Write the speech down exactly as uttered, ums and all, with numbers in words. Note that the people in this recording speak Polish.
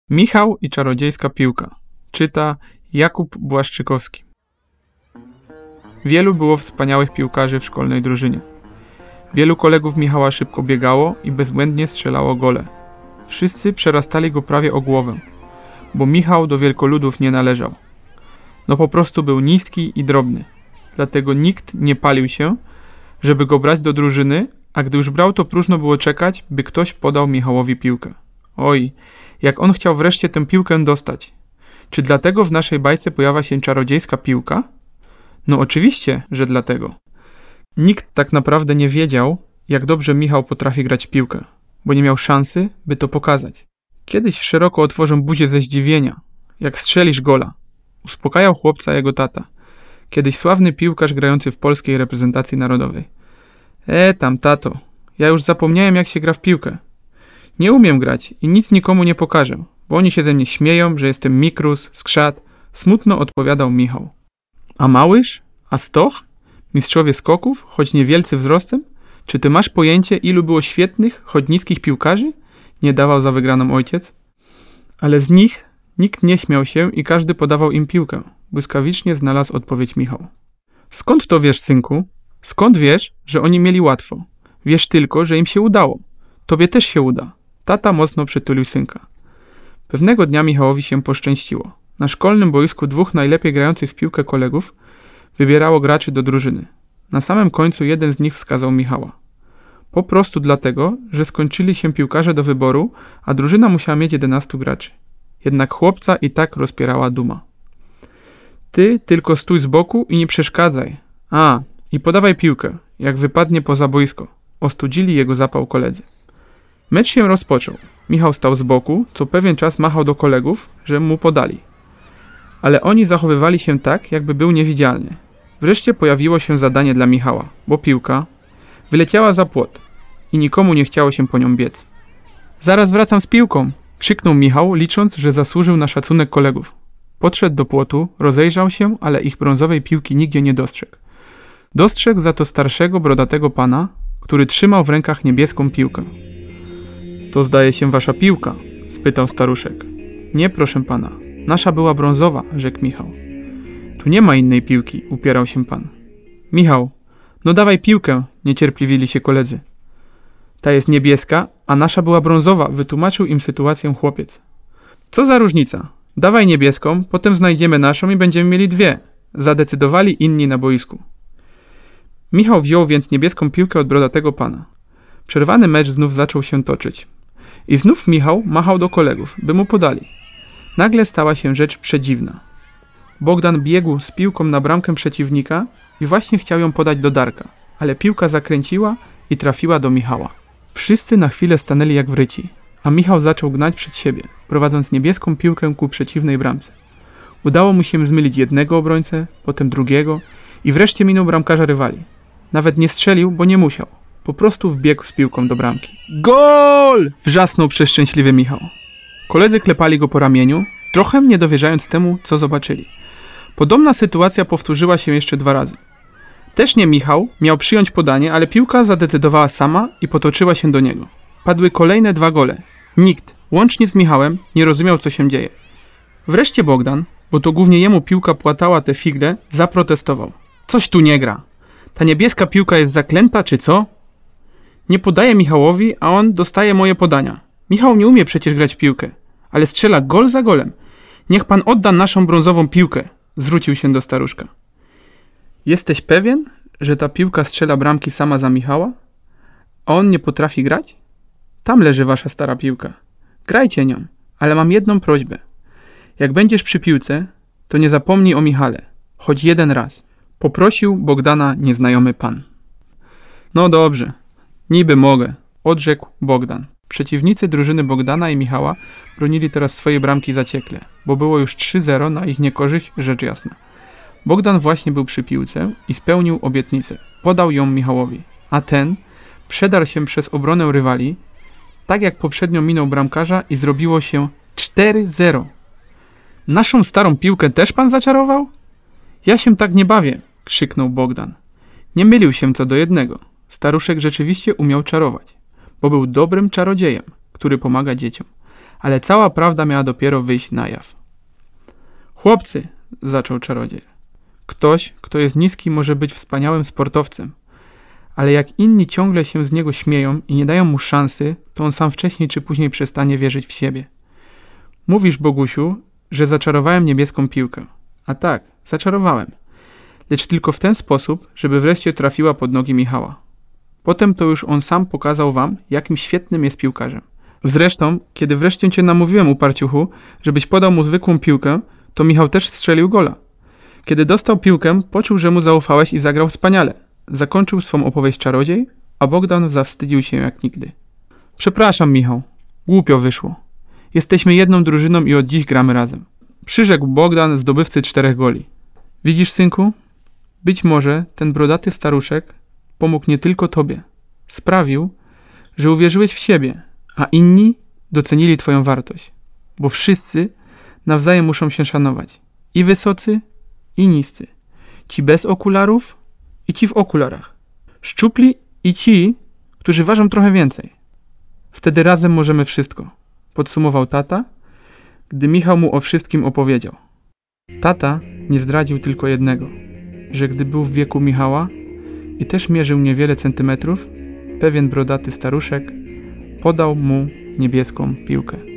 Michał i czarodziejska piłka. Czyta Jakub Błaszczykowski. Wielu było wspaniałych piłkarzy w szkolnej drużynie. Wielu kolegów Michała szybko biegało i bezbłędnie strzelało gole. Wszyscy przerastali go prawie o głowę, bo Michał do wielkoludów nie należał. No po prostu był niski i drobny. Dlatego nikt nie palił się, żeby go brać do drużyny, a gdy już brał, to próżno było czekać, by ktoś podał Michałowi piłkę. Oj, jak on chciał wreszcie tę piłkę dostać. Czy dlatego w naszej bajce pojawia się czarodziejska piłka? No oczywiście, że dlatego. Nikt tak naprawdę nie wiedział, jak dobrze Michał potrafi grać w piłkę, bo nie miał szansy, by to pokazać. Kiedyś szeroko otworzą buzię ze zdziwienia, jak strzelisz gola. Uspokajał chłopca jego tata. Kiedyś sławny piłkarz grający w polskiej reprezentacji narodowej. E tam, tato, ja już zapomniałem, jak się gra w piłkę. Nie umiem grać i nic nikomu nie pokażę, bo oni się ze mnie śmieją, że jestem mikrus, skrzat. Smutno odpowiadał Michał. A Małysz? A Stoch? Mistrzowie skoków, choć niewielcy wzrostem? Czy ty masz pojęcie, ilu było świetnych, choć niskich piłkarzy? Nie dawał za wygraną ojciec. Ale z nich nikt nie śmiał się i każdy podawał im piłkę. Błyskawicznie znalazł odpowiedź Michał. Skąd to wiesz, synku? Skąd wiesz, że oni mieli łatwo? Wiesz tylko, że im się udało. Tobie też się uda. Tata mocno przytulił synka. Pewnego dnia Michałowi się poszczęściło. Na szkolnym boisku dwóch najlepiej grających w piłkę kolegów wybierało graczy do drużyny. Na samym końcu jeden z nich wskazał Michała. Po prostu dlatego, że skończyli się piłkarze do wyboru, a drużyna musiała mieć jedenastu graczy. Jednak chłopca i tak rozpierała duma. Ty tylko stój z boku i nie przeszkadzaj. A, i podawaj piłkę, jak wypadnie poza boisko. Ostudzili jego zapał koledzy. Mecz się rozpoczął. Michał stał z boku, co pewien czas machał do kolegów, że mu podali. Ale oni zachowywali się tak, jakby był niewidzialny. Wreszcie pojawiło się zadanie dla Michała, bo piłka wyleciała za płot i nikomu nie chciało się po nią biec. Zaraz wracam z piłką! Krzyknął Michał, licząc, że zasłużył na szacunek kolegów. Podszedł do płotu, rozejrzał się, ale ich brązowej piłki nigdzie nie dostrzegł. Dostrzegł za to starszego, brodatego pana, który trzymał w rękach niebieską piłkę. To zdaje się wasza piłka? Spytał staruszek. Nie, proszę pana. Nasza była brązowa, rzekł Michał. Tu nie ma innej piłki, upierał się pan. Michał, no dawaj piłkę, niecierpliwili się koledzy. Ta jest niebieska, a nasza była brązowa, wytłumaczył im sytuację chłopiec. Co za różnica? Dawaj niebieską, potem znajdziemy naszą i będziemy mieli dwie. Zadecydowali inni na boisku. Michał wziął więc niebieską piłkę od brodatego pana. Przerwany mecz znów zaczął się toczyć. I znów Michał machał do kolegów, by mu podali. Nagle stała się rzecz przedziwna. Bogdan biegł z piłką na bramkę przeciwnika i właśnie chciał ją podać do Darka, ale piłka zakręciła i trafiła do Michała. Wszyscy na chwilę stanęli jak wryci, a Michał zaczął gnać przed siebie, prowadząc niebieską piłkę ku przeciwnej bramce. Udało mu się zmylić jednego obrońcę, potem drugiego i wreszcie minął bramkarza rywali. Nawet nie strzelił, bo nie musiał. Po prostu wbiegł z piłką do bramki. Gol! Wrzasnął przeszczęśliwy Michał. Koledzy klepali go po ramieniu, trochę nie dowierzając temu, co zobaczyli. Podobna sytuacja powtórzyła się jeszcze dwa razy. Też nie Michał miał przyjąć podanie, ale piłka zadecydowała sama i potoczyła się do niego. Padły kolejne dwa gole. Nikt, łącznie z Michałem, nie rozumiał, co się dzieje. Wreszcie Bogdan, bo to głównie jemu piłka płatała te figle, zaprotestował. Coś tu nie gra. Ta niebieska piłka jest zaklęta, czy co? Nie podaję Michałowi, a on dostaje moje podania. Michał nie umie przecież grać w piłkę, ale strzela gol za golem. Niech pan odda naszą brązową piłkę, zwrócił się do staruszka. Jesteś pewien, że ta piłka strzela bramki sama za Michała? A on nie potrafi grać? Tam leży wasza stara piłka. Grajcie nią, ale mam jedną prośbę. Jak będziesz przy piłce, to nie zapomnij o Michale, choć jeden raz. Poprosił Bogdana nieznajomy pan. No dobrze, niby mogę, odrzekł Bogdan. Przeciwnicy drużyny Bogdana i Michała bronili teraz swojej bramki zaciekle, bo było już trzy zero na ich niekorzyść, rzecz jasna. Bogdan właśnie był przy piłce i spełnił obietnicę. Podał ją Michałowi, a ten przedarł się przez obronę rywali, tak jak poprzednio minął bramkarza i zrobiło się cztery zero. Naszą starą piłkę też pan zaczarował? Ja się tak nie bawię, krzyknął Bogdan. Nie mylił się co do jednego. Staruszek rzeczywiście umiał czarować, bo był dobrym czarodziejem, który pomaga dzieciom. ale cała prawda miała dopiero wyjść na jaw. Chłopcy, zaczął czarodziej. Ktoś, kto jest niski, może być wspaniałym sportowcem, ale jak inni ciągle się z niego śmieją i nie dają mu szansy, to on sam wcześniej czy później przestanie wierzyć w siebie. Mówisz, Bogusiu, że zaczarowałem niebieską piłkę. A tak, zaczarowałem. Lecz tylko w ten sposób, żeby wreszcie trafiła pod nogi Michała. Potem to już on sam pokazał wam, jakim świetnym jest piłkarzem. Zresztą, kiedy wreszcie cię namówiłem, uparciuchu, żebyś podał mu zwykłą piłkę, to Michał też strzelił gola. Kiedy dostał piłkę, poczuł, że mu zaufałeś i zagrał wspaniale. Zakończył swą opowieść czarodziej, a Bogdan zawstydził się jak nigdy. Przepraszam, Michał. Głupio wyszło. Jesteśmy jedną drużyną i od dziś gramy razem. Przyrzekł Bogdan, zdobywcy czterech goli. Widzisz, synku? Być może ten brodaty staruszek pomógł nie tylko tobie. Sprawił, że uwierzyłeś w siebie, a inni docenili twoją wartość. Bo wszyscy nawzajem muszą się szanować. I wysocy, i niscy. Ci bez okularów i ci w okularach. Szczupli i ci, którzy ważą trochę więcej. Wtedy razem możemy wszystko. Podsumował tata, gdy Michał mu o wszystkim opowiedział. Tata nie zdradził tylko jednego, że gdy był w wieku Michała i też mierzył niewiele centymetrów, pewien brodaty staruszek podał mu niebieską piłkę.